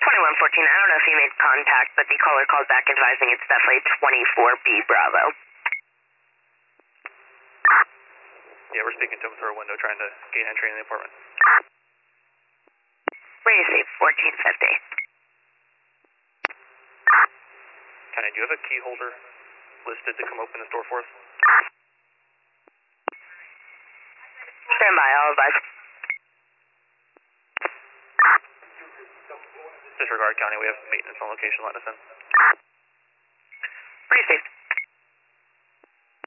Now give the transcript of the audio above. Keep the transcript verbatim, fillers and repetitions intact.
twenty-one fourteen, I don't know if you made contact, but the caller called back advising it's definitely twenty-four B Bravo. Yeah, we're speaking to him through a window trying to gain entry in the apartment. Where do you say fourteen fifty? Kenny, do you have a key holder listed to come open this door for us? Stand by, I'll advise. Disregard County, we have maintenance on location, let us in.